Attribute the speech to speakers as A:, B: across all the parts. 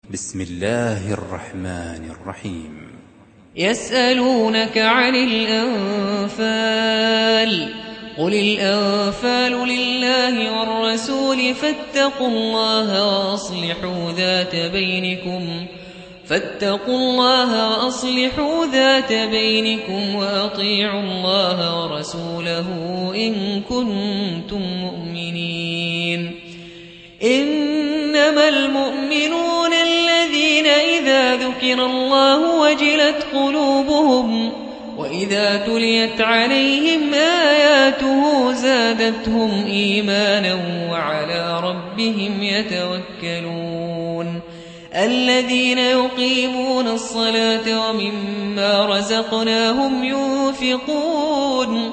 A: بسم الله الرحمن الرحيم.
B: يسألونك عن الأنفال، قل الأنفال لله والرسول فاتقوا الله وأصلحوا ذات بينكم وأطيعوا الله ورسوله إن كنتم مؤمنين. إنما المؤمنون الذين إذا ذكر الله وجلت قلوبهم وإذا تليت عليهم آياته زادتهم إيمانا وعلى ربهم يتوكلون. الذين يقيمون الصلاة ومما رزقناهم ينفقون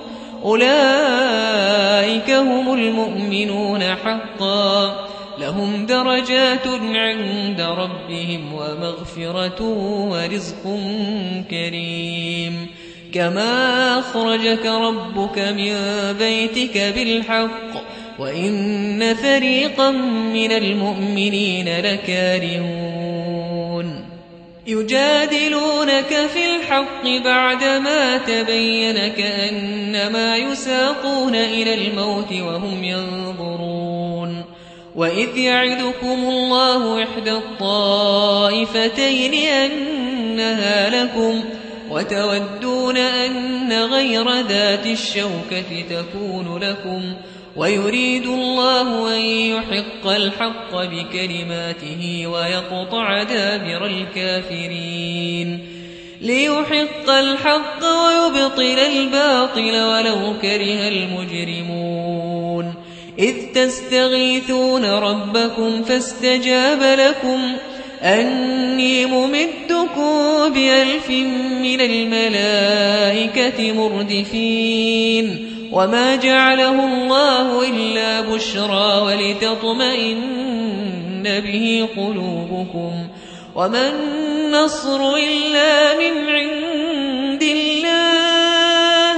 B: أولئك هم المؤمنون حقا، لهم درجات عند ربهم ومغفرة ورزق كريم. كما أخرجك ربك من بيتك بالحق وإن فريقا من المؤمنين لكارهون. يجادلونك في الحق بعدما تبين كأنما يساقون إلى الموت وهم ينظرون. وإذ يعدكم الله إحدى الطائفتين أنها لكم وتودون أن غير ذات الشوكة تكون لكم، ويريد الله أن يحق الحق بكلماته ويقطع دابر الكافرين، ليحق الحق ويبطل الباطل ولو كره المجرمون. إذ تستغيثون ربكم فاستجاب لكم أني ممدكم ب1000 من الملائكة مردفين، وما جعله الله إلا بشرى ولتطمئن به قلوبكم، وما النصر إلا من عند الله،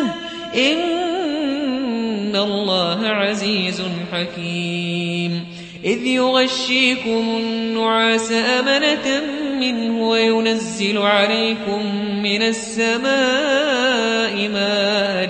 B: إن الله عزيز حكيم. إذ يغشيكم النعاس أمنة منه وينزل عليكم من السماء ماء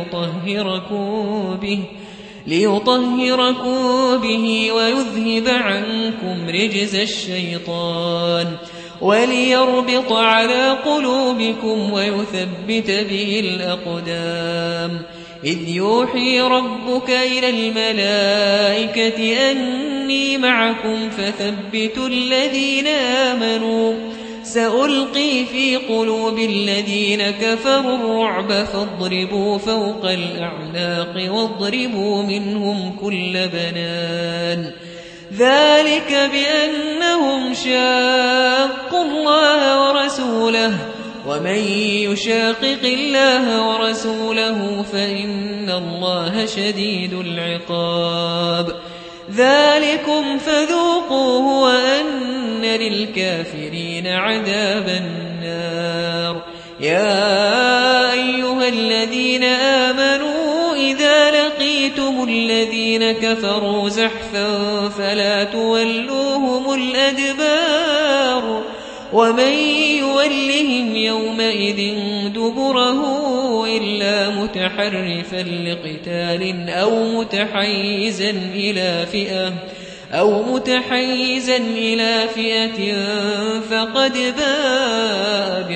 B: ليطهركم به ويذهب عنكم رجز الشيطان وليربط على قلوبكم ويثبت به الأقدام. إذ يوحي ربك إلى الملائكة أني معكم فثبتوا الذين آمنوا، سألقي في قلوب الذين كفروا الرعب فاضربوا فوق الأعناق واضربوا منهم كل بنان. ذلك بأنهم شاقوا الله ورسوله، ومن يشاقق الله ورسوله فإن الله شديد العقاب. ذلكم فذوقوه وأن للكافرين عذاب النار. يا أيها الذين آمنوا إذا لقيتم الذين كفروا زحفا فلا تولوهم الأدبار، ومن يولهم يومئذ دبره إلا متحرفا لقتال أو متحيزا إلى فئة فقد باء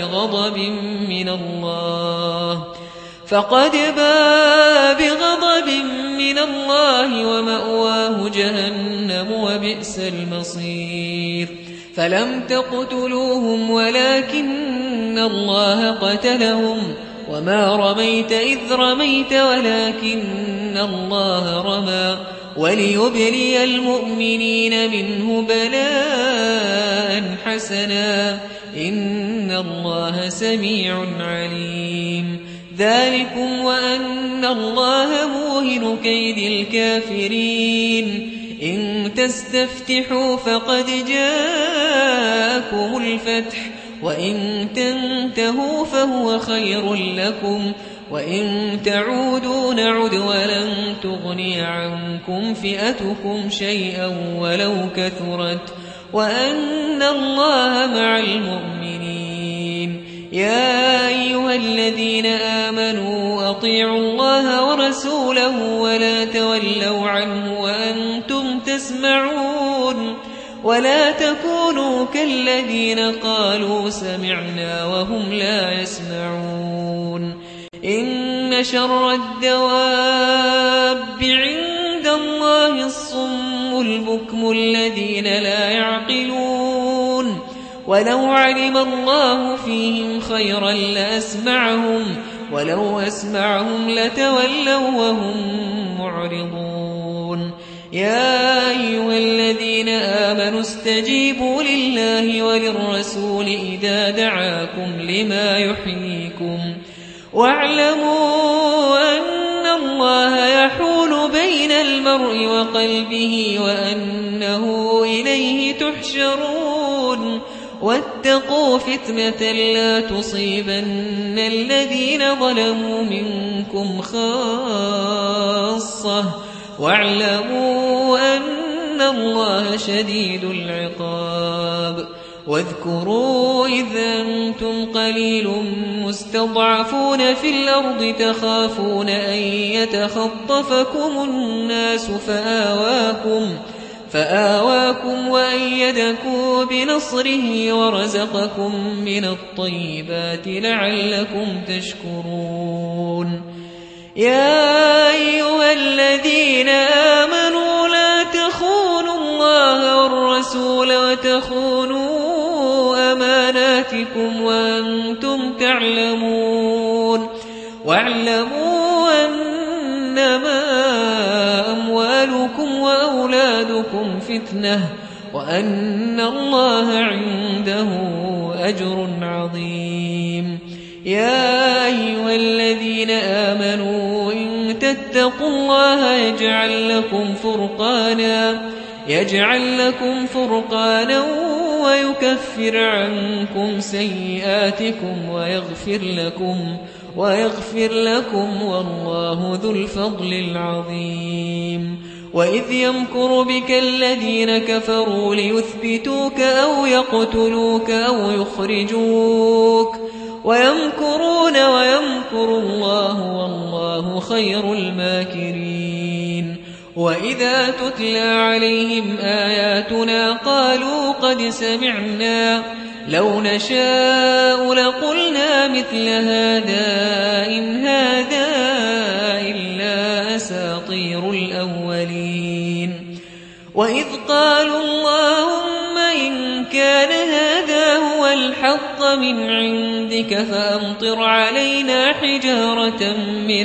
B: بغضب من الله ومأواه جهنم وبئس المصير. فلم تقتلوهم ولكن الله قتلهم، وما رميت إذ رميت ولكن الله رمى، وليبلي المؤمنين منه بلاء حسنا، إن الله سميع عليم. ذلكم وأن الله موهن كيد الكافرين. إن تستفتحوا فقد جاءكم الفتح، وإن تنتهوا فهو خير لكم، وإن تعودوا نعد ولن تغني عنكم فئتكم شيئا ولو كثرت، وأن الله مع المؤمنين. يا أيها الذين آمنوا أطيعوا الله ورسوله ولا تولوا عنه وأنتم تسمعون ولا تكونوا كالذين قالوا سمعنا وهم لا يسمعون. إن شر الدواب عند الله الصم البكم الذين لا يعقلون. ولو علم الله فيهم خيرا لأسمعهم ولو أسمعهم لتولوا وهم معرضون. يا أيها الذين آمنوا استجيبوا لله وللرسول إذا دعاكم لما يحييكم واعلموا أن الله يحول بين المرء وقلبه وأنه إليه تحشرون. واتقوا فتنة لا تصيبن الذين ظلموا منكم خاصة واعلموا أن الله شديد العقاب. واذكروا إذ أنتم قليل مستضعفون في الأرض تخافون أن يتخطفكم الناس فآواكم وأيدكم بنصره ورزقكم من الطيبات لعلكم تشكرون. يا أيها الذين آمنوا لا تخونوا الله والرسول وتخونوا أماناتكم وأنتم تعلمون. واعلموا أنما أموالكم وأولادكم فتنة وأن الله عنده أجر عظيم. يا أيها الذين آمنوا إن تتقوا الله يجعل لكم فرقانا ويكفر عنكم سيئاتكم ويغفر لكم والله ذو الفضل العظيم. وإذ يمكر بك الذين كفروا ليثبتوك أو يقتلوك أو يخرجوك ويمكرون ويمكر الله والله خير الماكرين. وإذا تتلى عليهم آياتنا قالوا قد سمعنا لو نشاء لقلنا مثل هذا إن هذا إلا أساطير الأولين. وإذ قالوا اللهم إن كان هذا هو الحق من عندك فأمطر علينا حجارة من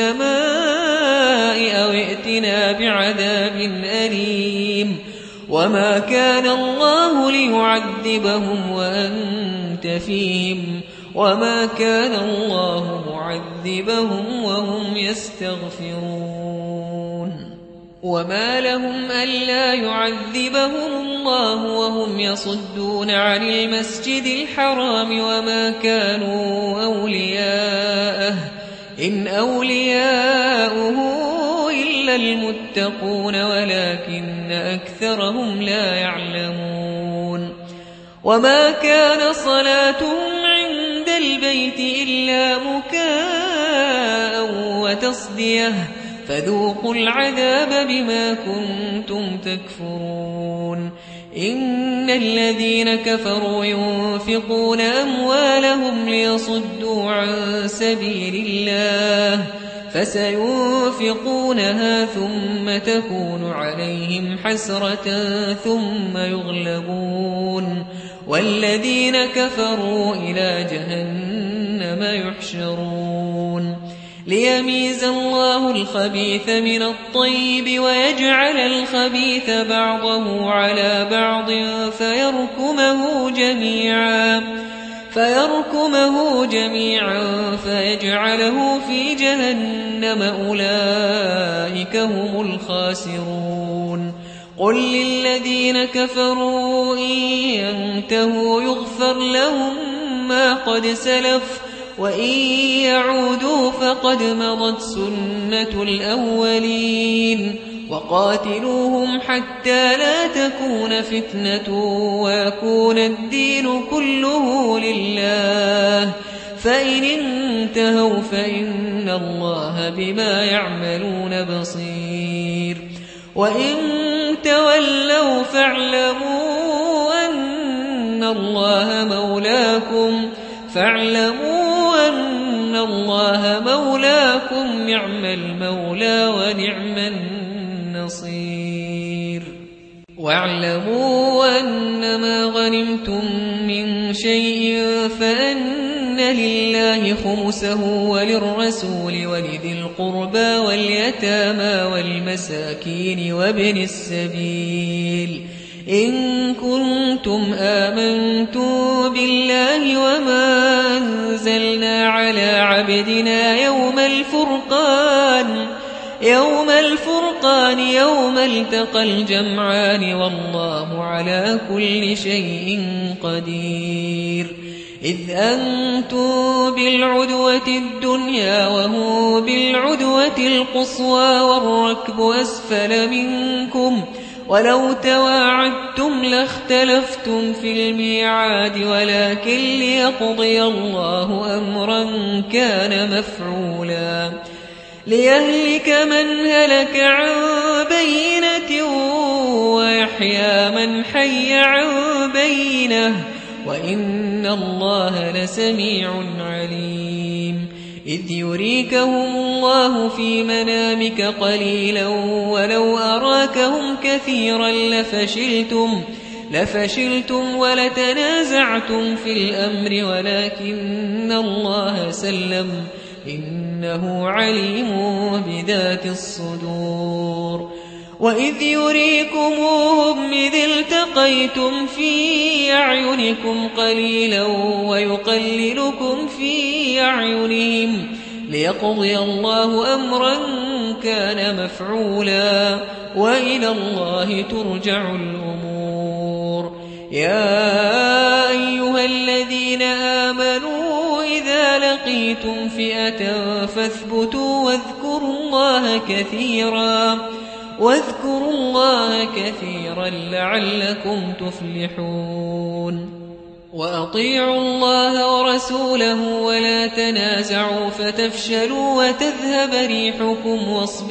B: السماء أو ائتنا بعذاب أليم. وما كان الله ليعذبهم وأنت فيهم وما كان الله معذبهم وهم يستغفرون. وما لهم ألا يعذبهم الله وهم يصدون عن المسجد الحرام وما كانوا أولياءه إن أولياؤه إلا المتقون ولكن أكثرهم لا يعلمون. وما كان صلاتهم عند البيت إلا مكاء وتصدية فذوقوا العذاب بما كنتم تكفرون. إن الذين كفروا ينفقون أموالهم ليصدوا عن سبيل الله فسينفقونها ثم تكون عليهم حسرة ثم يغلبون والذين كفروا إلى جهنم يحشرون. ليميز الله الخبيث من الطيب ويجعل الخبيث بعضه على بعض فيركمه جميعا فيجعله في جهنم أولئك هم الخاسرون. قل للذين كفروا إن ينتهوا يغفر لهم ما قد سلف وإن يعودوا فقد مضت سنة الأولين وقاتلوهم حتى لا تكون فتنة ويكون الدين كله لله فإن انتهوا فإن الله بما يعملون بصير وإن تولوا فاعلموا أن الله مولاكم نعم المولى ونعم النصير واعلموا أنما غنمتم من شيء فأن لله خمسه وللرسول ولذي القربى واليتامى والمساكين وابن السبيل إن كنتم آمنتم بالله وما أنزلنا على عبدنا يوم الفرقان يوم التقى الجمعان والله على كل شيء قدير إذ أنتم بالعدوة الدنيا وهو بالعدوة القصوى والركب أسفل منكم ولو تواعدتم لاختلفتم في الميعاد ولكن ليقضي الله أمرا كان مفعولا ليهلك من هلك عن بينة ويحيى من حي عن بينة وإن الله لسميع عليم إذ يريكهم الله في منامك قليلا ولو أراكهم كثيرا لفشلتم ولتنازعتم في الأمر ولكن الله سلم إنه عليم بذات الصدور وإذ يريكموهم إذ التقيتم في أعينكم قليلا ويقللكم في أعينهم ليقضي الله أمرا كان مفعولا وإلى الله ترجع الأمور يا أيها الذين آمنوا إذا لقيتم فئة فاثبتوا واذكروا الله كثيرا لعلكم تفلحون وأطيعوا الله ورسوله ولا تنازعوا فتفشلوا وتذهب ريحكم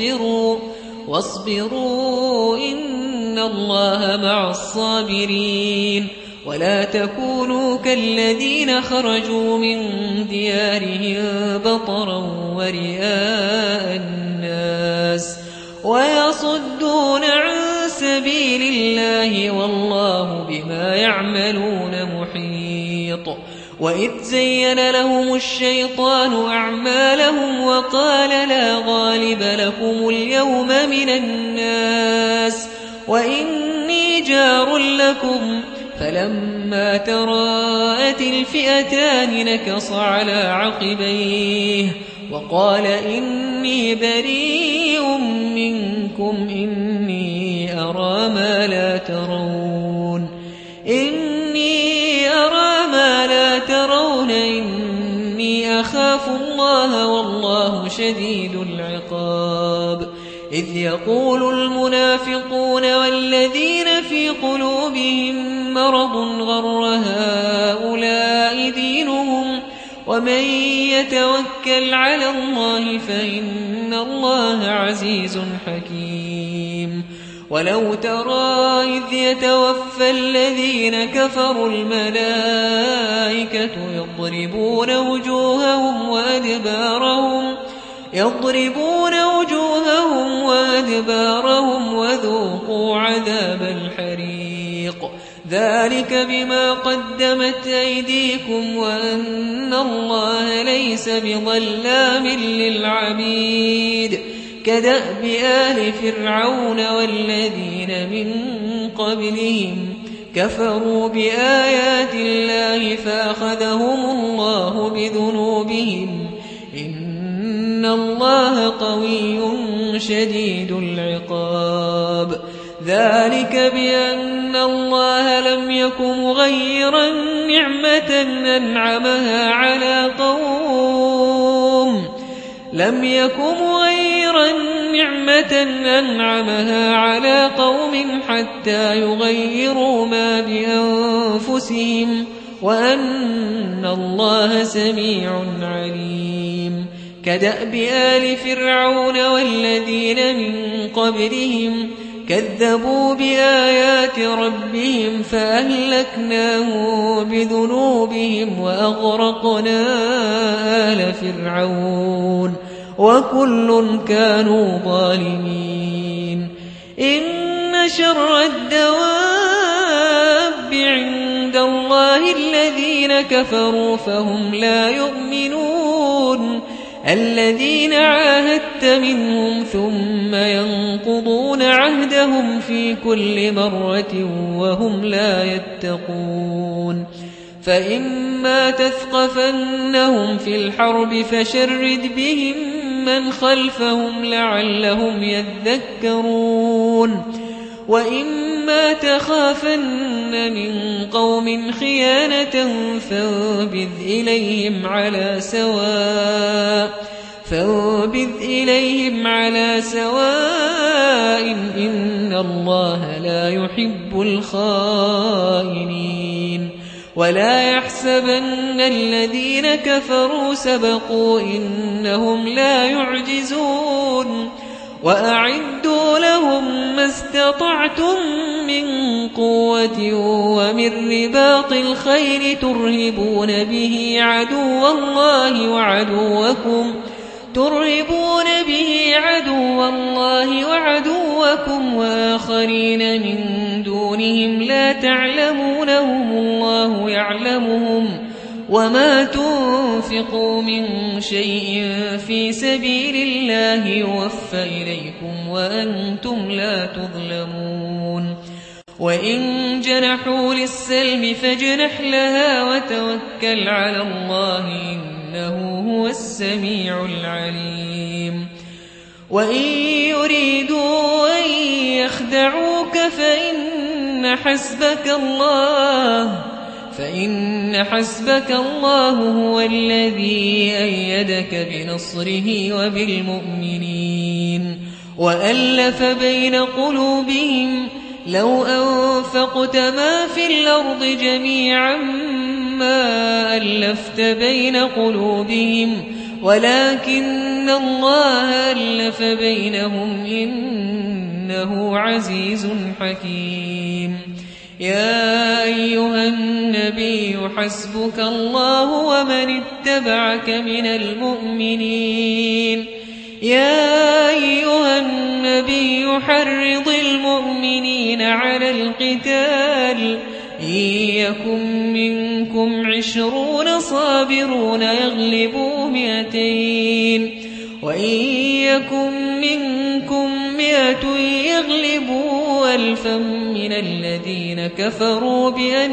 B: واصبروا إن الله مع الصابرين ولا تكونوا كالذين خرجوا من ديارهم بطرا ورئاء الناس ويصدون عن سبيل الله والله بما يعملون محيط وإذ زين لهم الشيطان أعمالهم وقال لا غالب لكم اليوم من الناس وإني جار لكم فلما تراءت الفئتان نكص على عقبيه وقال إني بريء منكم إني أرى ما لا ترون إني أخاف الله والله شديد العقاب إذ يقول المنافقون والذين في قلوبهم مرض غر هؤلاء دينهم ومن يتوكل على الله فإن الله عزيز حكيم ولو ترى إذ يتوفى الذين كفروا الملائكة يضربون وجوههم وأدبارهم وذوقوا عذاب الحريق ذلك بما قدمت أيديكم وأن الله ليس بظلام للعبيد كدأب آل فرعون والذين من قبلهم كفروا بآيات الله فأخذهم الله بذنوبهم إن الله قوي شديد العقاب ذلك بأن الله لم يك مغيرا نعمة أنعمها على قوم نعمة أنعمها على قوم حتى يغيروا ما بأنفسهم وأن الله سميع عليم. كدأب آل فرعون والذين من قبلهم كذبوا بآيات ربهم فأهلكناهم بذنوبهم وأغرقنا آل فرعون وكل كانوا ظالمين. إن شر الدواب عند الله الذين كفروا فهم لا يؤمنون. الذين عاهدت منهم ثم ينقضون عهدهم في كل مرة وهم لا يتقون. فإما تثقفنهم في الحرب فشرد بهم من خلفهم لعلهم يذكرون. وإما تخافن من قوم خيانة فانبذ إليهم على سواء إن الله لا يحب الخائنين. ولا يحسبن الذين كفروا سبقوا إنهم لا يعجزون. وأعدوا لهم ما استطعتم من قوة ومن رباط الخيل ترهبون به عدو الله وعدوكم وآخرين من دونهم لا تعلمونهم الله يعلمهم. وما تنفقوا من شيء في سبيل الله يوفى إليكم وأنتم لا تظلمون. وإن جنحوا للسلم فاجنح لها وتوكل على الله إنه هو السميع العليم. وإن يريدوا أن يخدعوك فإن حسبك الله هو الذي أيدك بنصره وبالمؤمنين. وألف بين قلوبهم لو أنفقت ما في الأرض جميعا ما ألفت بين قلوبهم ولكن الله ألف بينهم إنه عزيز حكيم. يا أيها النبي حسبك الله ومن اتبعك من المؤمنين. يا أيها النبي حرض المؤمنين على القتال إن يكن منكم 20 صابرون يغلبوا 200 وإن يكن منكم 100 يغلبوا 1000 من الذين كفروا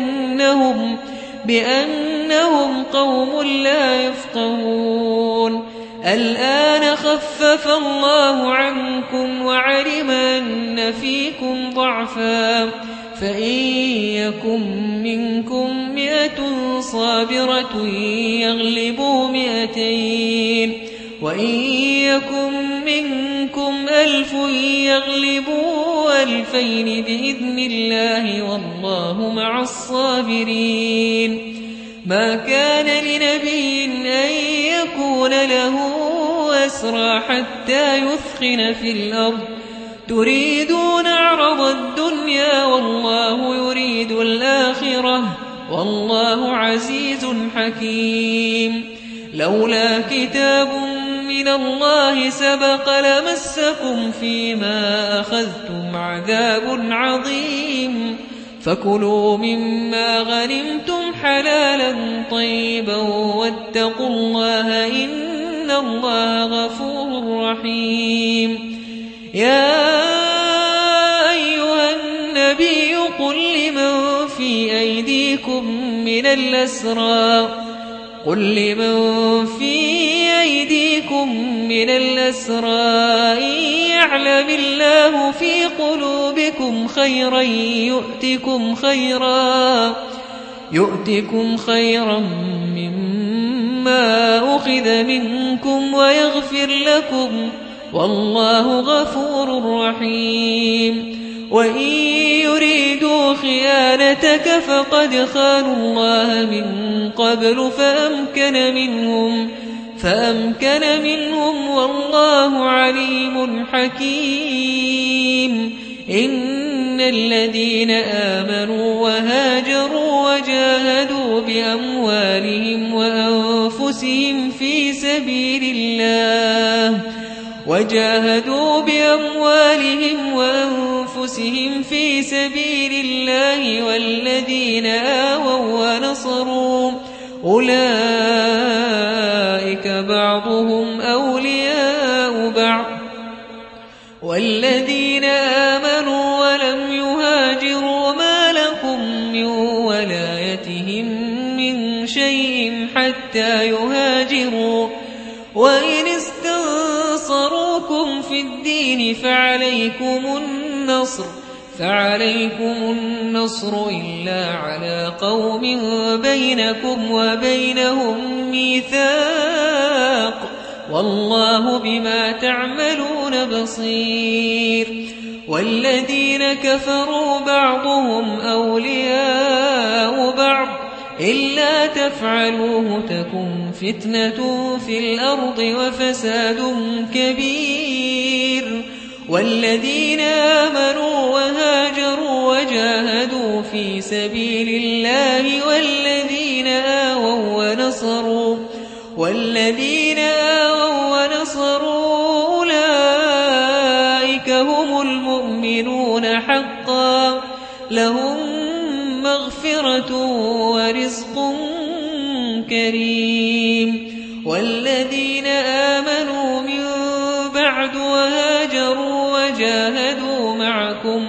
B: بأنهم قوم لا يفقهون. الآن خفف الله عنكم وعلم أن فيكم ضعفا فإن يكن منكم 100 صابرة يغلبوا 200 وإن يكن منكم 1000 يغلبوا 2000 بإذن الله والله مع الصابرين. ما كان لنبي أن يكون له أسرى حتى يثخن في الأرض تريدون عرض الدنيا والله يريد الآخرة والله عزيز حكيم. لولا كتاب من الله سبق لمسكم فيما أخذتم عذاب عظيم. فكلوا مما غنمتم حلالا طيبا واتقوا الله إن الله غفور رحيم. يا أيها النبي قل لمن في أيديكم من الأسرى إن يعلم الله في قلوبكم خيرا يؤتكم خيرا مما أخذ منكم ويغفر لكم والله غفور رحيم وإن يريدوا خيانتك فقد خانوا الله من قبل فأمكن منهم والله عليم حكيم إن الذين آمنوا وهاجروا وجاهدوا بأموالهم وأنفسهم في سبيل الله والذين آووا ونصروا أولئك بعضهم أولياء بعض والذين آمنوا ولم يهاجروا ما لكم من ولايتهم من شيء حتى يهاجروا وإن استنصروكم في الدين فعليكم النصر إلا على قوم بينكم وبينهم ميثاق والله بما تعملون بصير والذين كفروا بعضهم أولياء بعض إلا تفعلوه تكن فتنة في الأرض وفساد كبير والذين آمنوا وهاجروا وجاهدوا في سبيل الله والذين آووا ونصروا أولئك هم المؤمنون حقا لهم مغفرة ورزق كريم والذين آمنوا من بعد وهاجروا وجاهدوا معكم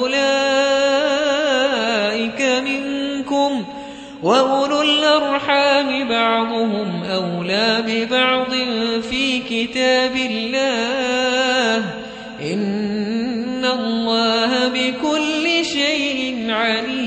B: فأولئك منكم وأولو الأرحام بعضهم أولى ببعض في كتاب الله إن الله بكل شيء عليم